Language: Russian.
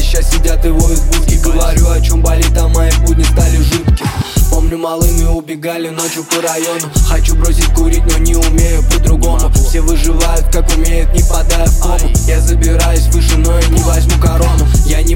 сейчас сидят и воют в будке. Говорю, о чем болит, а мои будни стали жутки. Помню, малыми убегали ночью по району. Хочу бросить курить, но не умею по-другому. Все выживают, как умеют, не падая в кому. Я забираюсь выше, но и не возьму корону. Я